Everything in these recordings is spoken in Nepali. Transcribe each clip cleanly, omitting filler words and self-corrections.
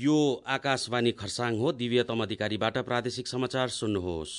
यो आकाशवाणी खरसाङ हो। दिव्यतम अधिकारीबाट प्रादेशिक समाचार सुन्नुहोस्।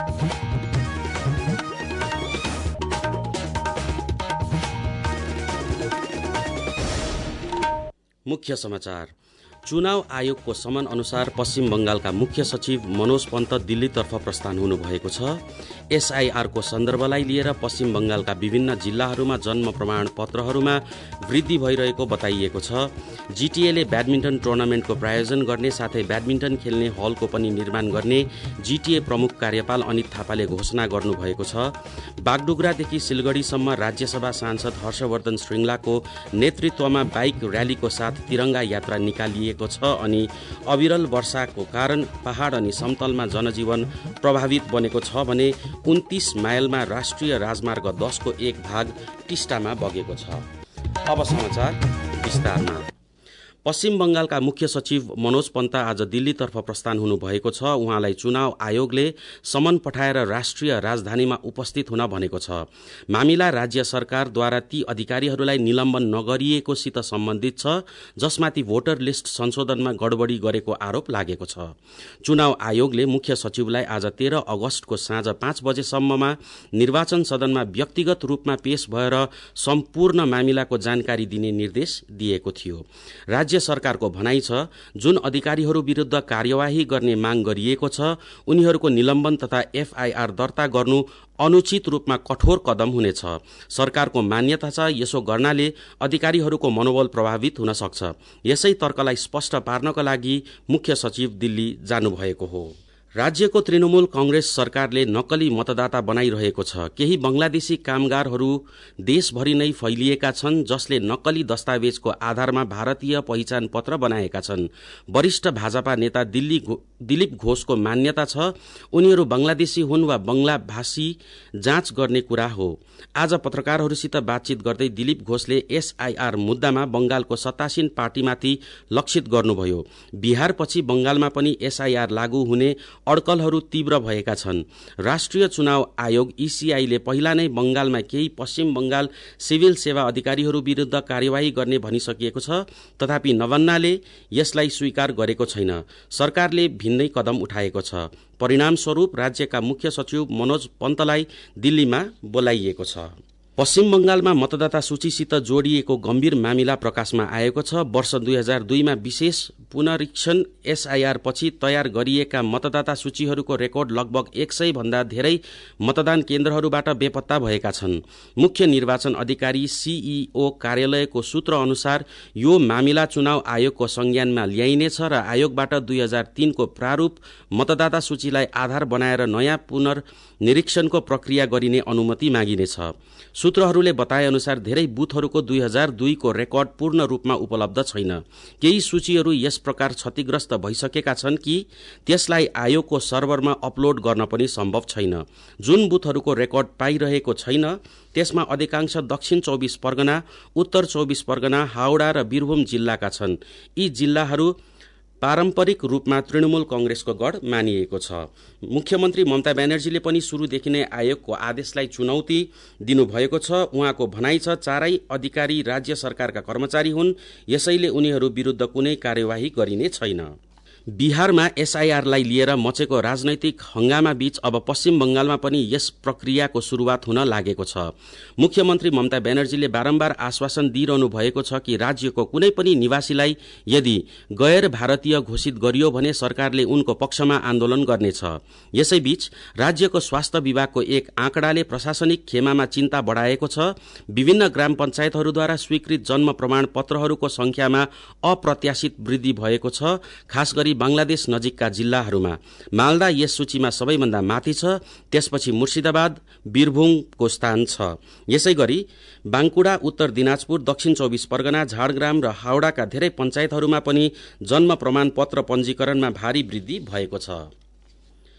मुख्य समाचार। चुनाव आयोगको समन अनुसार पश्चिम बंगालका मुख्य सचिव मनोज पन्त दिल्लीतर्फ प्रस्थान हुनुभएको छ। एसआईआरको सन्दर्भलाई लिएर पश्चिम बंगालका विभिन्न जिल्लाहरूमा जन्म प्रमाण पत्रहरूमा वृद्धि भइरहेको बताइएको छ। जीटीएले ब्याडमिन्टन टुर्नामेन्टको प्रायोजन गर्ने साथै ब्याडमिन्टन खेल्ने हलको पनि निर्माण गर्ने जीटीए प्रमुख कार्यपाल अनित थापाले घोषणा गर्नुभएको छ। बागडुग्रादेखि सिलगढीसम्म राज्यसभा सांसद हर्षवर्धन श्रृंगलाको नेतृत्वमा बाइक र्यालीको साथ तिरंगा यात्रा निकालिएको छ अनि अविरल वर्षाको कारण पहाड अनि समतलमा जनजीवन प्रभावित बनेको छ भने 29 माइलमा राष्ट्रिय राजमार्ग 10 को एक भाग टिस्टामा बगेको छ। अब समाचार विस्तारमा। पश्चिम बंगालका मुख्य सचिव मनोज पन्त आज दिल्लीतर्फ प्रस्थान हुनुभएको छ। उहाँलाई चुनाव आयोगले समन पठाएर राष्ट्रिय राजधानीमा उपस्थित हुन भनेको छ। मामिला राज्य सरकारद्वारा ती अधिकारीहरूलाई निलम्बन नगरिएकोसित सम्बन्धित छ जसमाथि भोटर लिस्ट संशोधनमा गडबडी गरेको आरोप लागेको छ। चुनाव आयोगले मुख्य सचिवलाई आज 13 अगस्तको साँझ 5 बजेसम्ममा निर्वाचन सदनमा व्यक्तिगत रूपमा पेश भएर सम्पूर्ण मामिलाको जानकारी दिने निर्देश दिएको थियो। राज्य सरकारको भनाइ छ जुन अधिकारीहरू विरुद्ध कार्यवाही गर्ने माग गरिएको छ उनीहरूको निलम्बन तथा एफआईआर दर्ता गर्नु अनुचित रूपमा कठोर कदम हुनेछ। सरकारको मान्यता छ यसो गर्नाले अधिकारीहरूको मनोबल प्रभावित हुन सक्छ। यसै तर्कलाई स्पष्ट पार्नका लागि मुख्य सचिव दिल्ली जानुभएको हो। राज्यको तृणमूल कांग्रेस सरकारले नक्कली मतदाता बनाइरहेको छ। केही बंगलादेशी कामगारहरू देशभरि नै फैलिएका छन् जसले नक्कली दस्तावेजको आधारमा भारतीय पहिचान पत्र बनाएका छन्। वरिष्ठ भाजपा नेता दिलीप घोषको मान्यता छ उनीहरू बंगलादेशी हुन् वा बंगला भाषी जाँच गर्ने कुरा हो। आज पत्रकारहरूसित बातचित गर्दै दिलीप घोषले एसआईआर मुद्दामा बंगालको सत्तासीन पार्टीमाथि लक्षित गर्नुभयो। बिहारपछि बंगालमा पनि एसआईआर लागू हुने अड्कलहरू तीव्र भएका छन्। राष्ट्रिय चुनाव आयोग ईसीआईले पहिला नै बंगालमा केही पश्चिम बंगाल सिभिल सेवा अधिकारीहरू विरुद्ध कार्यवाही गर्ने भनिसकिएको छ। तथापि नवन्नाले यसलाई स्वीकार गरेको छैन। सरकारले भिन्नै कदम उठाएको छ। परिणामस्वरूप राज्यका मुख्य सचिव मनोज पन्तलाई दिल्लीमा बोलाइएको छ। पश्चिम बंगालमा मतदाता सूचीसित जोडिएको गम्भीर मामिला प्रकाशमा आएको छ। वर्ष 2002 मा विशेष पुनरीक्षण एसआईआर पछि तयार गरिएका मतदाता सूचीहरूको रेकर्ड लगभग 100 भन्दा धेरै मतदान केन्द्रहरूबाट बेपत्ता भएका छन्। मुख्य निर्वाचन अधिकारी सीईओ कार्यालयको सूत्र अनुसार यो मामिला चुनाव आयोगको संज्ञानमा ल्याइनेछ र आयोगबाट 2003 को प्रारूप मतदाता सूचीलाई आधार बनाएर नयाँ पुनर्निरीक्षणको प्रक्रिया गरिने अनुमति मागिनेछ। सूत्रहरूले बताए अनुसार धेरै बुथहरूको 2002 को रेकर्ड पूर्ण रूपमा उपलब्ध छैन। केही सूचीहरू यस प्रकार क्षतिग्रस्त भइसकेका छन् कि त्यसलाई आयोगको सर्भरमा अपलोड गर्न पनि सम्भव छैन। जुन बुथहरूको रेकर्ड पाइरहेको छैन त्यसमा अधिकांश दक्षिण 24 परगना, उत्तर 24 परगना, हावडा र वीरभूम जिल्लाका छन्। यी जिल्लाहरू पारम्परिक रूपमा तृणमूल कांग्रेसको गढ मानिएको छ। मुख्यमन्त्री ममता ब्यानर्जीले पनि सुरुदेखि नै आयोगको आदेशलाई चुनौती दिनुभएको छ। उहाँको भनाइ छ चारै अधिकारी राज्य सरकारका कर्मचारी हुन्, यसैले उनीहरू विरुद्ध कुनै कार्यवाही गरिने छैन। बिहारमा एसआईआरलाई लिएर मचेको राजनैतिक हंगामा बीच अब पश्चिम बंगालमा पनि यस प्रक्रियाको शुरूआत हुन लागेको छ। मुख्यमन्त्री ममता ब्यानर्जीले बारम्बार आश्वासन दिइरहनु भएको छ कि राज्यको कुनै पनि निवासीलाई यदि गैर भारतीय घोषित गरियो भने सरकारले उनको पक्षमा आन्दोलन गर्नेछ। यसैबीच राज्यको स्वास्थ्य विभागको एक आँकडाले प्रशासनिक खेमामा चिन्ता बढाएको छ। विभिन्न ग्राम पञ्चायतहरूद्वारा स्वीकृत जन्म प्रमाण पत्रहरूको संख्यामा अप्रत्याशित वृद्धि भएको छ। खास गरी बंगलादेश नजिकका जिल्लाहरूमा मालदा यस सूचीमा सबैभन्दा माथि छ। त्यसपछि मुर्शिदाबाद, वीरभूमको स्थान छ। यसैगरी बांकुडा, उत्तर दिनाजपुर, दक्षिण 24 परगना, झाडग्राम र हावडाका धेरै पञ्चायतहरूमा पनि जन्म प्रमाण पत्र पञ्जीकरणमा भारी वृद्धि भएको छ।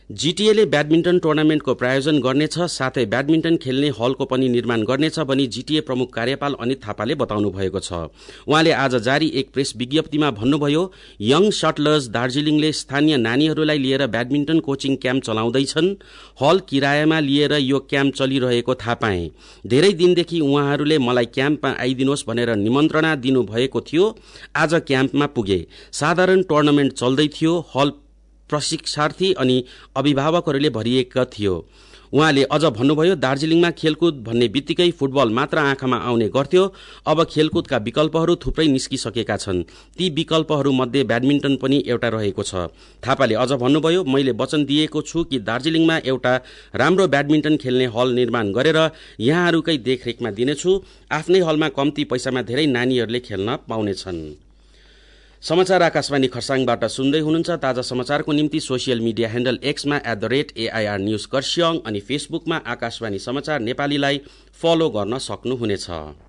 जीटीएले ब्याडमिन्टन टुर्नामेन्टको प्रायोजन गर्नेछ, साथै ब्याडमिन्टन खेल्ने हलको पनि निर्माण गर्नेछ भनी जीटीए प्रमुख कार्यपाल अनित थापाले बताउनु भएको छ। उहाँले आज जारी एक प्रेस विज्ञप्तिमा भन्नुभयो, यङ शटलर्स दार्जीलिङले स्थानीय नानीहरूलाई लिएर ब्याडमिन्टन कोचिङ क्याम्प चलाउँदैछन्। हल किरायामा लिएर यो क्याम्प चलिरहेको थाहा पाएँ। धेरै दिनदेखि उहाँहरूले मलाई क्याम्पमा आइदिनुहोस् भनेर निमन्त्रणा दिनुभएको थियो। आज क्याम्पमा पुगे। साधारण टुर्नामेन्ट चल्दै थियो। हल प्रशिक्षार्थी अनि अभिभावकहरूले भरिएका थियो। उहाँले अझ भन्नुभयो, दार्जीलिङमा खेलकुद भन्ने बित्तिकै फुटबल मात्र आँखामा आउने गर्थ्यो। अब खेलकुदका विकल्पहरू थुप्रै निस्किसकेका छन्। ती विकल्पहरूमध्ये ब्याडमिन्टन पनि एउटा रहेको छ। थापाले अझ भन्नुभयो, मैले वचन दिएको छु कि दार्जीलिङमा एउटा राम्रो ब्याडमिन्टन खेल्ने हल निर्माण गरेर यहाँहरूकै देखरेखमा दिनेछु। आफ्नै हलमा कम्ती पैसामा धेरै नानीहरूले खेल्न पाउनेछन्। समाचार आकाशवाणी खरसाङबाट सुन्दै हुनुहुन्छ। ताजा समाचारको निम्ति सोसियल मिडिया ह्यान्डल एक्समा @AIR न्यूज कर्स्याङ अनि फेसबुकमा आकाशवाणी समाचार नेपालीलाई फलो गर्न सक्नुहुनेछ।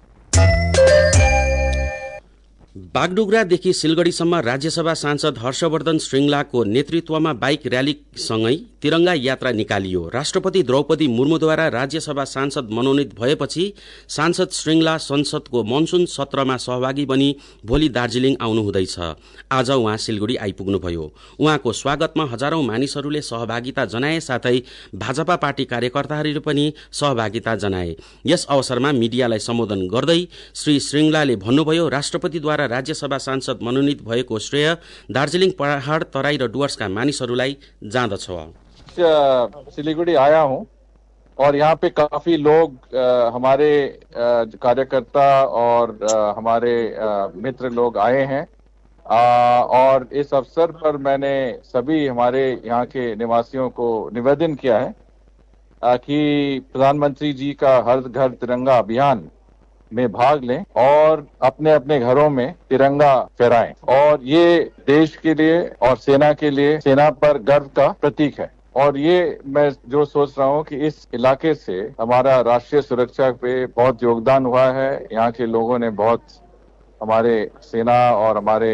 बागडुग्रादेखि सिलगढीसम्म राज्यसभा सांसद हर्षवर्धन श्रृंगलाको नेतृत्वमा बाइक र्यालीसँगै तिरंगा यात्रा निकालियो। राष्ट्रपति द्रौपदी मुर्मुद्वारा राज्यसभा सांसद मनोनित भएपछि सांसद श्रृंगला संसदको मनसुन सत्रमा सहभागी बनी भोलि दार्जीलिङ आउनुहुँदैछ। आज उहाँ सिलगढी आइपुग्नुभयो। उहाँको स्वागतमा हजारौं मानिसहरूले सहभागिता जनाए, साथै भाजपा पार्टी कार्यकर्ताहरूले पनि सहभागिता जनाए। यस अवसरमा मिडियालाई सम्बोधन गर्दै श्री श्रृंगलाले भन्नुभयो, राष्ट्रपतिद्वारा राज्यसभा सांसद मनोनित भएको श्रेय दार्जीलिङ पहाड़, तराई र डुवर्सका मानिसहरूलाई जाँदछ। सिलीगुड़ी आया हूं और यहाँ पे काफी लोग हमारे कार्यकर्ता और हमारे मित्र लोग आए हैं और इस अवसर पर मैंने सभी हमारे यहाँ के निवासियों को निवेदन किया है कि प्रधानमंत्री जी का हर घर तिरंगा अभियान में भाग लें और अपने अपने घरों में तिरंगा फहराएं। और ये देश के लिए और सेना के लिए, सेना पर गर्व का प्रतीक है। और ये मैं जो सोच रहा हूँ कि इस इलाके से हमारा राष्ट्रीय सुरक्षा पे बहुत योगदान हुआ है। यहाँ के लोगों ने बहुत, हमारे सेना और हमारे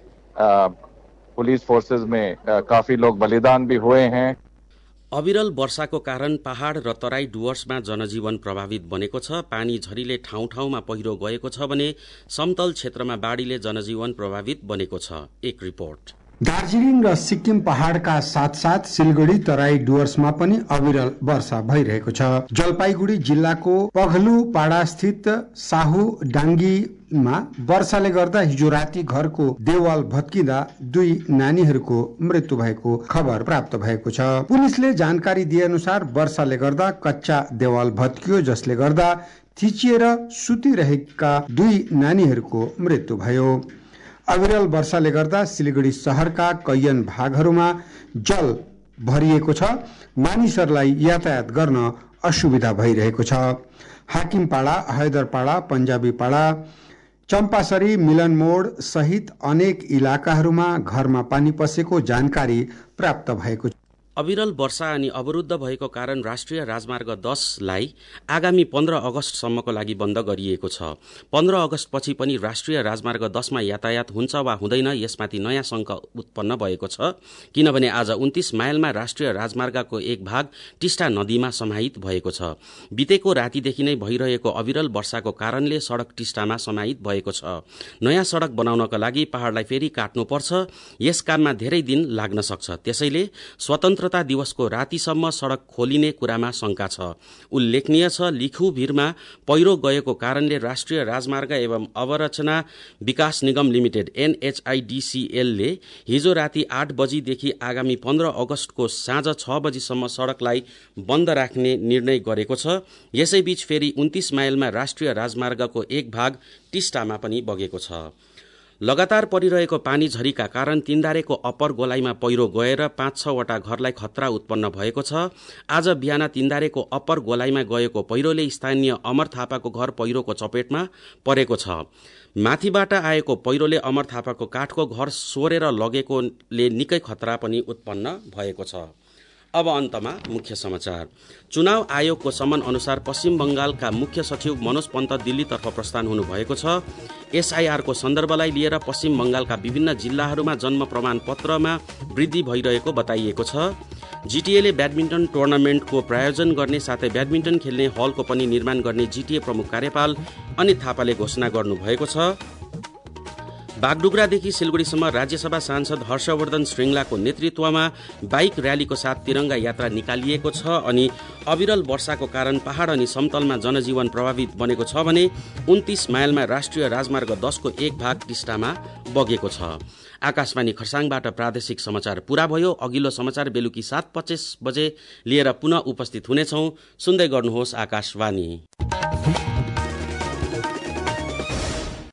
पुलिस फोर्सेस में काफी लोग बलिदान भी हुए हैं। अविरल वर्षाको कारण पहाड़ र तराई डुवर्समा जनजीवन प्रभावित बनेको छ। पानी झरीले ठाउँ ठाउँमा पहिरो गएको छ भने समतल क्षेत्रमा बाढ़ीले जनजीवन प्रभावित बनेको छ। एक रिपोर्ट। दार्जीलिङ र सिक्किम पहाड़का साथसाथ सिलगढी, तराई, डुवर्समा पनि अविरल वर्षा भइरहेको छ। जलपाइगुडी जिल्लाको पघलुपाडा स्थित साहु डाङ्गीमा वर्षाले गर्दा हिजो राति घरको देवाल भत्किँदा 2 नानीहरूको मृत्यु भएको खबर प्राप्त भएको छ। पुलिसले जानकारी दिए अनुसार वर्षाले गर्दा कच्चा देवाल भत्कियो, जसले गर्दा थिचिएर सुतिरहेका 2 नानीहरूको मृत्यु भयो। अविरल वर्षाले गर्दा सिलगढी शहरका कैयन भागहरूमा जल भरिएको छ। मानिसहरूलाई यातायात गर्न असुविधा भइरहेको छ। हाकिमपाडा, हैदरपाडा, पञ्जाबीपाडा, चम्पासरी, मिलन मोड सहित अनेक इलाकाहरूमा घरमा पानी पसेको जानकारी प्राप्त भएको छ। अविरल वर्षा अनि अवरुद्ध भएको कारण राष्ट्रिय राजमार्ग 10 लाई आगामी 15 अगस्तसम्मको लागि बन्द गरिएको छ। 15 अगस्त पछि पनि राष्ट्रिय राजमार्ग 10 मा यातायात हुन्छ वा हुँदैन, यसमाथि नयाँ शंका उत्पन्न भएको छ। किनभने आज 29 माइलमा राष्ट्रिय राजमार्गको एक भाग टिस्टा नदीमा समाहित भएको छ। बितेको रातिदेखि नै भइरहेको अविरल वर्षाको कारणले सड़क टिस्टामा समाहित भएको छ। नयाँ सड़क बनाउनका लागि पहाड़लाई फेरि काट्नुपर्छ। यस काममा धेरै दिन लाग्न सक्छ। त्यसैले स्वतन्त्रता दिवसको रातिसम्म सड़क खोलिने कुरामा शंका छ। उल्लेखनीय छ, लिखुभिरमा पहिरो गएको कारणले राष्ट्रिय राजमार्ग एवं अवरचना विकास निगम लिमिटेड NHIDCL ले हिजो राति 8 बजीदेखि आगामी 15 अगस्तको साँझ 6 बजीसम्म सड़कलाई बन्द राख्ने निर्णय गरेको छ। यसैबीच फेरि 29 माइलमा राष्ट्रिय राजमार्गको एक भाग टिस्टामा पनि बगेको छ। लगातार परिरहेको पानी झरीका कारण तीनधारेको अप्पर गोलाईमा पहिरो गएर 5-6 वटा घरलाई खतरा उत्पन्न भएको छ। आज बिहान तीनधारेको अप्पर गोलाईमा गएको पहिरोले स्थानीय अमर थापाको घर पहिरोको चपेटमा परेको छ। माथिबाट आएको पहिरोले अमर थापाको काठको घर सोरेर लगेकोले निकै खतरा पनि उत्पन्न भएको छ। अब अन्तमा मुख्य समाचार। चुनाव आयोगको सम्मन अनुसार पश्चिम बंगालका मुख्य सचिव मनोज पन्त दिल्लीतर्फ प्रस्थान हुनुभएको छ। SIR को सन्दर्भलाई लिएर पश्चिम बंगालका विभिन्न जिल्लाहरूमा जन्म प्रमाणपत्रमा वृद्धि भइरहेको बताइएको छ। जीटीएले ब्याडमिन्टन टुर्नामेन्टको प्रायोजन गर्ने साथै ब्याडमिन्टन खेल्ने हलको पनि निर्माण गर्ने जीटीए प्रमुख कार्यपाल अनित थापाले घोषणा गर्नुभएको छ। बागडुग्रादेखि सिलगढीसम्म राज्यसभा सांसद हर्षवर्धन श्रृंगलाको नेतृत्वमा बाइक र्यालीको साथ तिरंगा यात्रा निकालिएको छ अनि अविरल वर्षाको कारण पहाड अनि समतलमा जनजीवन प्रभावित बनेको छ भने 29 माइलमा राष्ट्रिय राजमार्ग 10 को एक भाग टिस्टामा बगेको छ। आकाशवाणी खरसाङबाट प्रादेशिक समाचार पूरा भयो। अघिल्लो समाचार बेलुकी 7:25 बजे लिएर पुनः उपस्थित हुनेछौं। सुन्दै गर्नुहोस् आकाशवाणी।